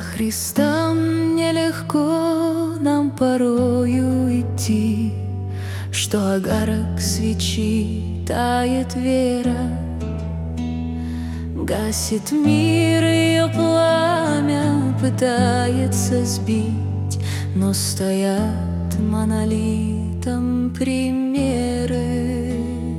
Христом нелегко нам порою идти, что огарок свечи тает вера, гасит мир ее пламя, пытается сбить, но стоят монолитом примеры.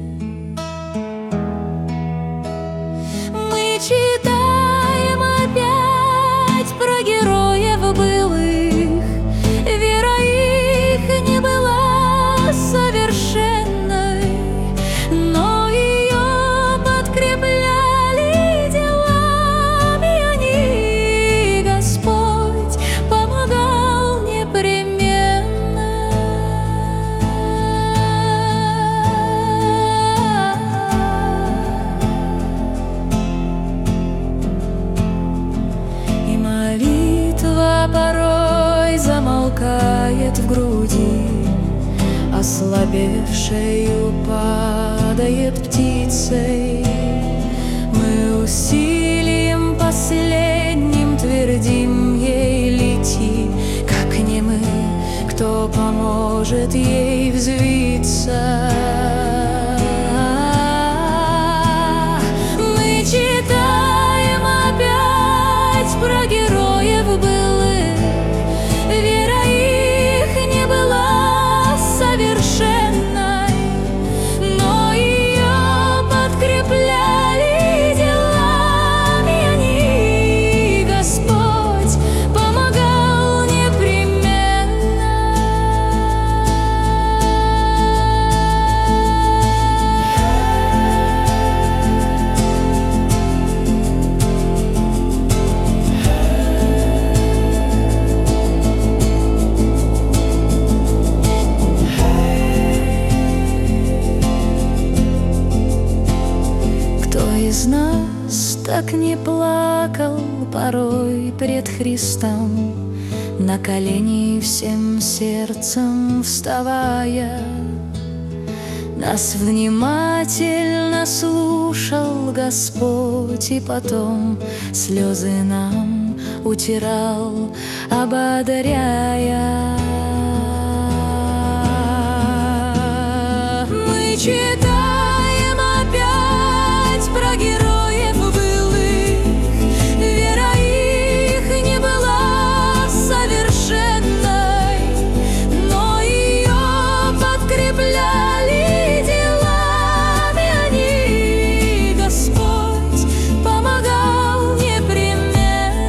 Мы читаем опять про героев былых, вера их не была совершенной, но ее подкрепляли делами они, Господь помогал непременно. И молитва порой замолкает в груди, ослабевшею падает птицей. Мы усилием последним твердим ей: лети, как не мы, кто поможет ей взвиться. Мы читаем опять про героев былых, вера их не была совершенной, но ее подкрепляли делами они, Господь помогал непременно. Из нас так не плакал порой пред Христом, на колени всем сердцем вставая. Нас внимательно слушал Господь, и потом слезы нам утирал, ободряя. Мы читаем опять про героев былых, вера их не была совершенной, но ее подкрепляли делами они, Господь помогал непременно.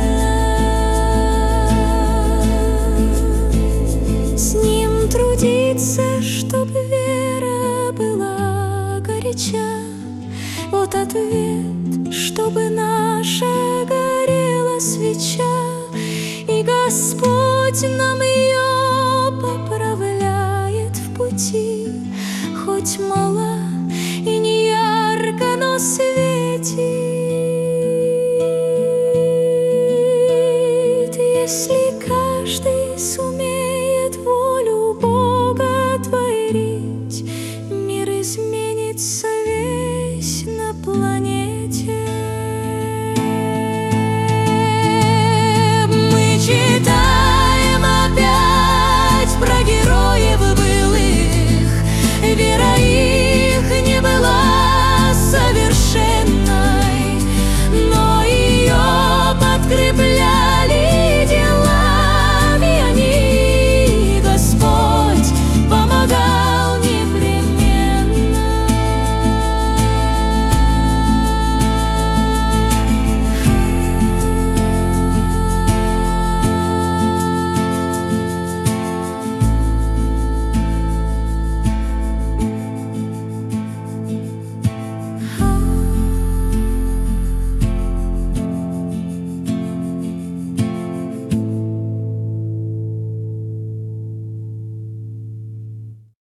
С ним трудиться, чтоб вера была горяча. Вот ответ, чтобы наша горела свеча, и Господь нам ее поправляет в пути. Хоть мала и не ярко, но светит, если каждый сумеет волю Бога творить, мир изменится.